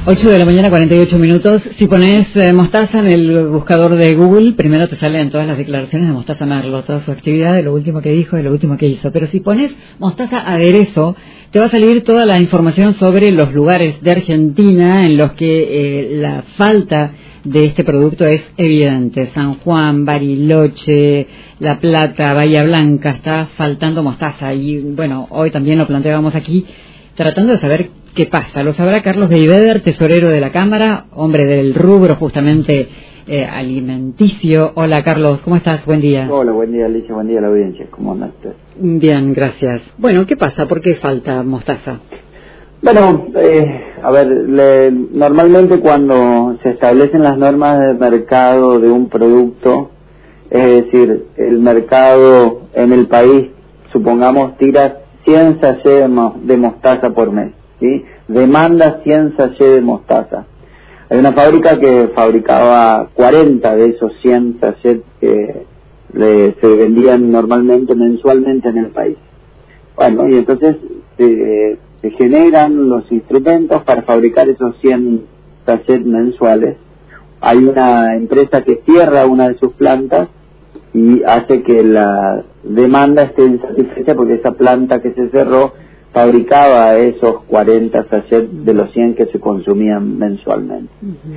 8 de la mañana, 48 minutos. Si pones Mostaza en el buscador de Google, primero te salen todas las declaraciones de Mostaza Merlo, toda su actividad, de lo último que dijo, de lo último que hizo. Pero si pones Mostaza Aderezo, te va a salir toda la información sobre los lugares de Argentina en los que la falta de este producto es evidente. San Juan, Bariloche, La Plata, Bahía Blanca, está faltando mostaza. Y bueno, hoy también lo planteábamos aquí, tratando de saber qué pasa. Lo sabrá Carlos Beigbeder, tesorero de la Cámara, hombre del rubro justamente alimenticio. Hola Carlos, ¿cómo estás? Buen día. Hola, buen día Alicia, buen día a la audiencia. ¿Cómo andas? Bien, gracias. Bueno, ¿qué pasa? ¿Por qué falta mostaza? Bueno, normalmente cuando se establecen las normas de mercado de un producto, es decir, el mercado en el país, supongamos, tira 100 sachets de mostaza por mes, ¿sí? Demanda 100 sachets de mostaza. Hay una fábrica que fabricaba 40 de esos 100 sachets que se vendían normalmente, mensualmente en el país. Bueno, y entonces se generan los instrumentos para fabricar esos 100 sachets mensuales. Hay una empresa que cierra una de sus plantas y hace que la demanda esté insatisfecha porque esa planta que se cerró fabricaba esos 40 sachets de los 100 que se consumían mensualmente.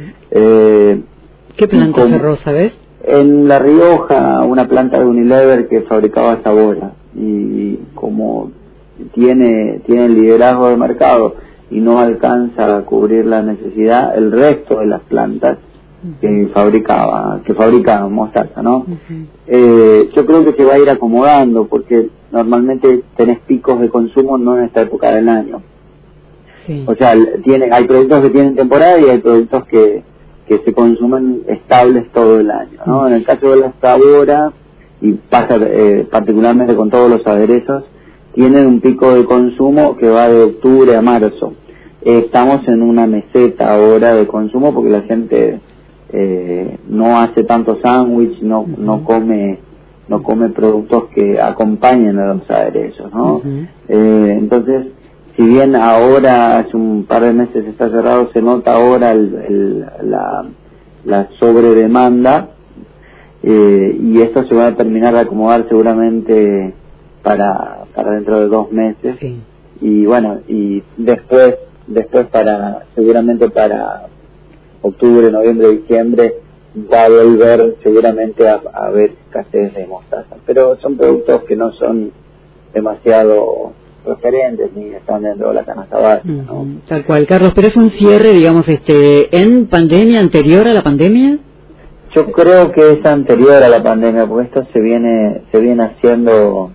¿Qué planta cerró, sabes? En La Rioja, una planta de Unilever que fabricaba sabora, y como tiene el liderazgo de mercado y no alcanza a cubrir la necesidad, el resto de las plantas que fabricaban mostaza, ¿no? Yo creo que se va a ir acomodando porque normalmente tenés picos de consumo no en esta época del año. Sí. O sea, hay productos que tienen temporada y hay productos que se consumen estables todo el año, ¿no? En el caso de la sabora, y pasa particularmente con todos los aderezos, tienen un pico de consumo que va de octubre a marzo. Estamos en una meseta ahora de consumo porque la gente no hace tanto sándwich, no come productos que acompañen a los aderezos, ¿no? Entonces, si bien ahora hace un par de meses está cerrado, se nota ahora la sobredemanda, y esto se va a terminar de acomodar seguramente para dentro de 2 meses. Sí. Y bueno, y después seguramente para octubre, noviembre, diciembre va a volver seguramente a haber escasez de mostaza, pero son productos que no son demasiado referentes ni están dentro de la canasta básica, ¿no? Tal cual, Carlos, pero es un cierre, digamos, en pandemia, anterior a la pandemia. Yo creo que es anterior a la pandemia, porque esto se viene haciendo,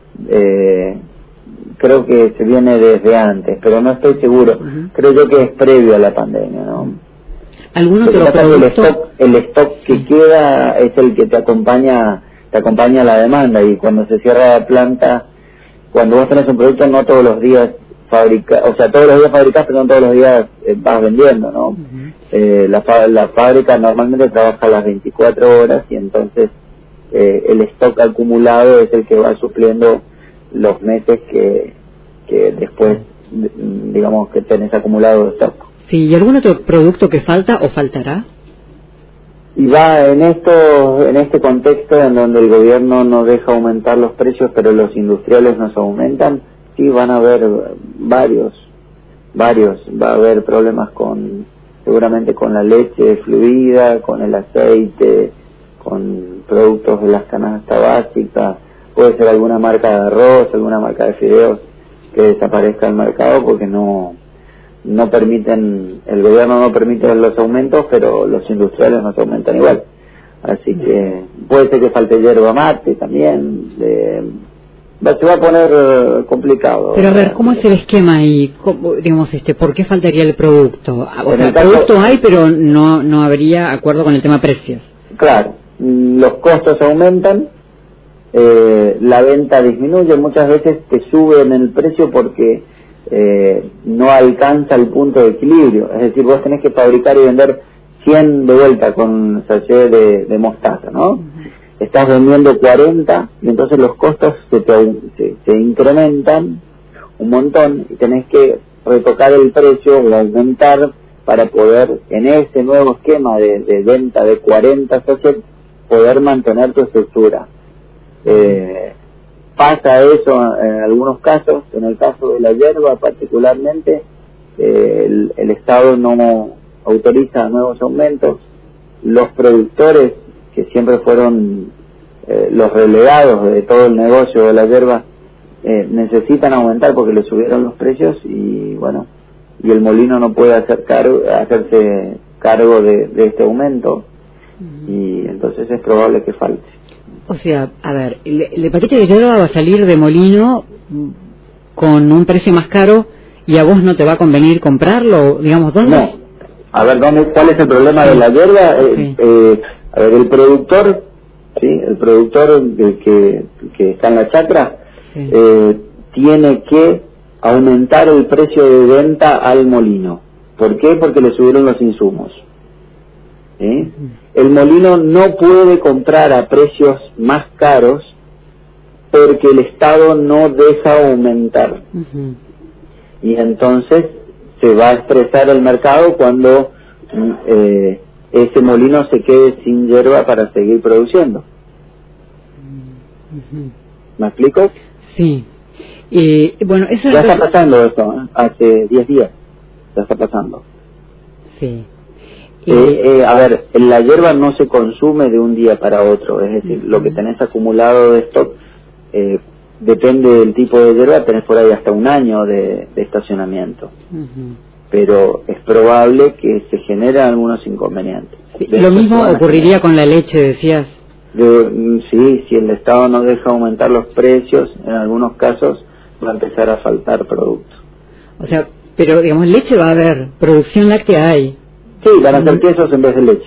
creo que se viene desde antes, pero no estoy seguro. Creo yo que es previo a la pandemia, ¿no? ¿Algún otro producto? El stock que queda es el que te acompaña la demanda, y cuando se cierra la planta, cuando vos tenés un producto, no todos los días fabricás, o sea, todos los días fabricás, pero no todos los días vas vendiendo, ¿no? La fábrica normalmente trabaja las 24 horas y entonces el stock acumulado es el que va supliendo los meses que después, digamos, que tenés acumulado de stock. Sí, ¿y algún otro producto que falta o faltará? Y va en este contexto en donde el gobierno no deja aumentar los precios, pero los industriales nos aumentan, sí van a haber varios, va a haber problemas seguramente con la leche fluida, con el aceite, con productos de las canastas básicas, puede ser alguna marca de arroz, alguna marca de fideos que desaparezca del mercado porque no permiten, el gobierno no permite los aumentos, pero los industriales nos aumentan igual. Así que puede ser que falte yerba mate también. Se va a poner complicado. Pero a ver, ¿cómo es el esquema ahí? Digamos, ¿por qué faltaría el producto? O sea, el producto hay, pero no habría acuerdo con el tema precios. Claro, los costos aumentan, la venta disminuye, muchas veces te suben el precio porque no alcanza el punto de equilibrio, es decir, vos tenés que fabricar y vender 100 de vuelta con sachet de mostaza, ¿no? Estás vendiendo 40 y entonces los costos se incrementan un montón y tenés que retocar el precio o aumentar para poder, en ese nuevo esquema de venta de 40 sachets, poder mantener tu estructura. Pasa eso en algunos casos. En el caso de la hierba particularmente, el Estado no autoriza nuevos aumentos. Los productores, que siempre fueron los relegados de todo el negocio de la hierba, necesitan aumentar porque le subieron los precios, y bueno, y el molino no puede hacerse cargo de este aumento, y entonces es probable que falte. O sea, a ver, el paquete de hierba va a salir de molino con un precio más caro, y a vos no te va a convenir comprarlo, digamos, ¿dónde? No. A ver, ¿cuál es el problema de la hierba? A ver, el productor, ¿sí? El productor que está en la chacra, sí, tiene que aumentar el precio de venta al molino. ¿Por qué? Porque le subieron los insumos. ¿Sí? El molino no puede comprar a precios más caros porque el Estado no deja aumentar. Y entonces se va a estresar el mercado cuando ese molino se quede sin hierba para seguir produciendo. ¿Me explico? Sí. Bueno, eso ya está pasando esto, hace 10 días ya está pasando. Sí. A ver, la hierba no se consume de un día para otro, es decir, lo que tenés acumulado de stock, depende del tipo de hierba, tenés por ahí hasta un año de estacionamiento. Pero es probable que se generen algunos inconvenientes. Sí, lo mismo ocurriría con la leche, decías. Sí, si el Estado no deja aumentar los precios, en algunos casos va a empezar a faltar producto. O sea, pero digamos, leche va a haber, producción láctea hay. Sí, van a hacer quesos en vez de leche.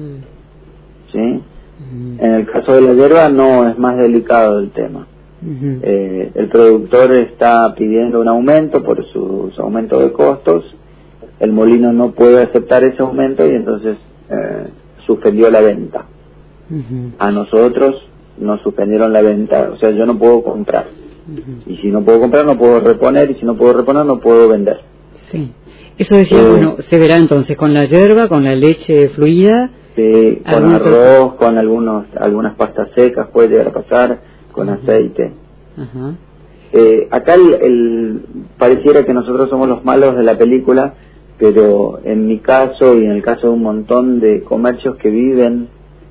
¿Sí? En el caso de la hierba no, es más delicado el tema. El productor está pidiendo un aumento por su aumento de costos, el molino no puede aceptar ese aumento y entonces suspendió la venta. A nosotros nos suspendieron la venta, o sea, yo no puedo comprar. Y si no puedo comprar no puedo reponer, y si no puedo reponer no puedo vender. Sí. Eso decía, bueno, se verá entonces con la hierba, con la leche fluida. Sí, con arroz, con algunas pastas secas puede llegar a pasar, con aceite. Acá pareciera que nosotros somos los malos de la película, pero en mi caso y en el caso de un montón de comercios que viven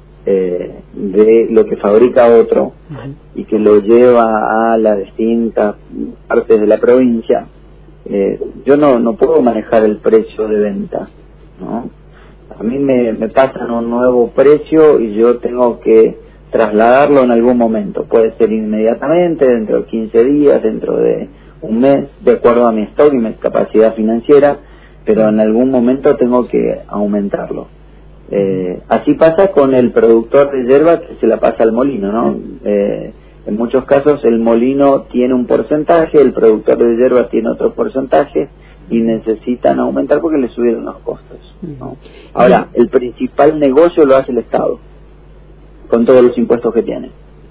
de lo que fabrica otro y que lo lleva a las distintas partes de la provincia, yo no puedo manejar el precio de venta, ¿no? A mí me pasan un nuevo precio y yo tengo que trasladarlo en algún momento. Puede ser inmediatamente, dentro de 15 días, dentro de un mes, de acuerdo a mi stock y mi capacidad financiera, pero en algún momento tengo que aumentarlo. Así pasa con el productor de hierba que se la pasa al molino, ¿no? En muchos casos el molino tiene un porcentaje, el productor de hierba tiene otro porcentaje y necesitan aumentar porque le subieron los costos, ¿no? Ahora, el principal negocio lo hace el Estado, con todos los impuestos que tiene.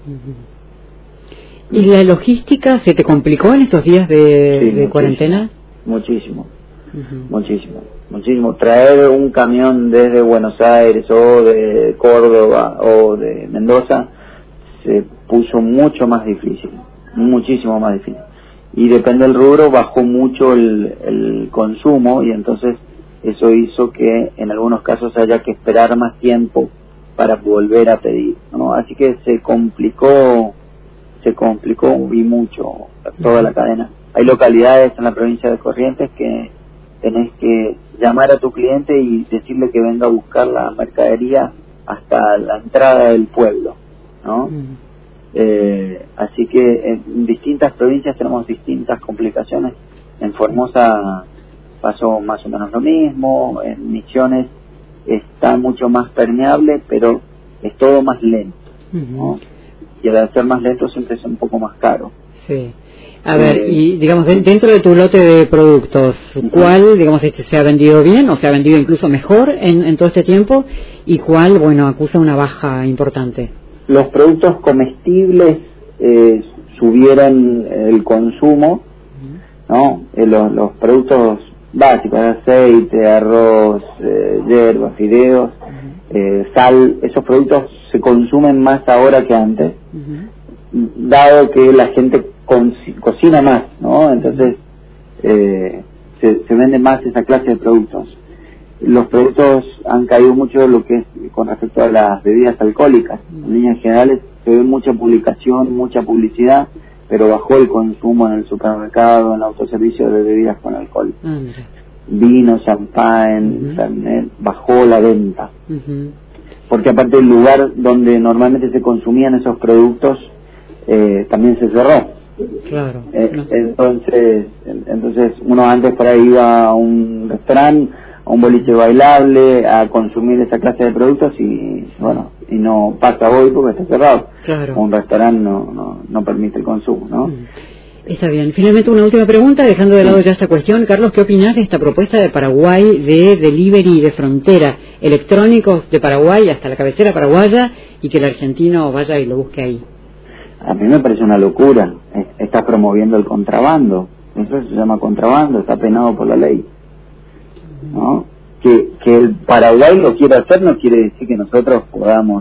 ¿Y la logística se te complicó en estos días de cuarentena? Muchísimo. Muchísimo. Traer un camión desde Buenos Aires o de Córdoba o de Mendoza se puso mucho más difícil, muchísimo más difícil. Y depende del rubro, bajó mucho el consumo y entonces eso hizo que en algunos casos haya que esperar más tiempo para volver a pedir, ¿no? Así que se complicó y mucho toda la cadena. Hay localidades en la provincia de Corrientes que tenés que llamar a tu cliente y decirle que venga a buscar la mercadería hasta la entrada del pueblo, ¿no? Así que en distintas provincias tenemos distintas complicaciones. En Formosa pasó más o menos lo mismo, en Misiones está mucho más permeable, pero es todo más lento, ¿no? Y al ser más lento siempre es un poco más caro. Sí. A ver, y digamos, dentro de tu lote de productos, ¿cuál, digamos, se ha vendido bien o se ha vendido incluso mejor en todo este tiempo? ¿Y cuál, bueno, acusa una baja importante? Los productos comestibles subieron el consumo, ¿no? Los productos básicos, aceite, arroz, hierbas, fideos, sal. Esos productos se consumen más ahora que antes, dado que la gente cocina más, ¿no? Entonces se vende más esa clase de productos. Los productos han caído mucho lo que es con respecto a las bebidas alcohólicas. En líneas generales se ve mucha publicación, mucha publicidad, pero bajó el consumo en el supermercado, en el autoservicio de bebidas con alcohol. Vino, champán, Fernet, bajó la venta. Porque aparte el lugar donde normalmente se consumían esos productos también se cerró. Claro. Entonces uno antes por ahí iba a un restaurante, a un boliche bailable, a consumir esa clase de productos y bueno, y no pasa hoy porque está cerrado. Claro. Un restaurante no permite el consumo, ¿no? Está bien. Finalmente una última pregunta, dejando de lado ya esta cuestión. Carlos, ¿qué opinás de esta propuesta de Paraguay de delivery de frontera, electrónicos de Paraguay hasta la cabecera paraguaya y que el argentino vaya y lo busque ahí? A mí me parece una locura. Está promoviendo el contrabando. Eso se llama contrabando, está penado por la ley, ¿no? Que el Paraguay lo quiera hacer no quiere decir que nosotros podamos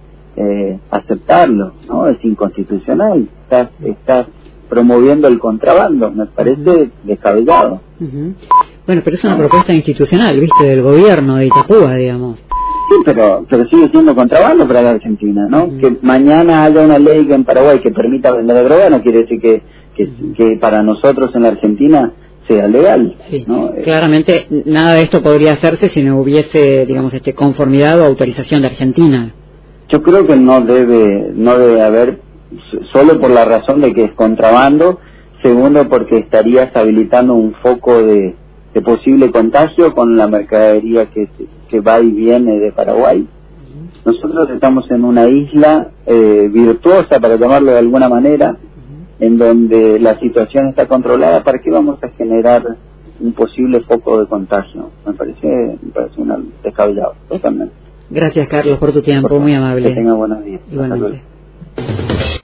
aceptarlo, ¿no? Es inconstitucional. Estás promoviendo el contrabando, me parece descabellado. Bueno, pero es una propuesta institucional, ¿viste? Del gobierno de Itapúa, digamos. Sí, pero sigue siendo contrabando para la Argentina, ¿no? Que mañana haya una ley en Paraguay que permita vender droga no quiere decir que para nosotros en la Argentina sea legal, sí, ¿no? Claramente nada de esto podría hacerse si no hubiese, digamos, conformidad o autorización de Argentina. Yo creo que no debe haber, solo por la razón de que es contrabando, segundo porque estarías habilitando un foco de posible contagio con la mercadería que va y viene de Paraguay. Nosotros estamos en una isla virtuosa, para llamarlo de alguna manera, en donde la situación está controlada. ¿Para qué vamos a generar un posible foco de contagio? Me parece un descabellado, totalmente. Gracias, Carlos, por tu tiempo, muy amable. Que tenga buenos días. Igualmente.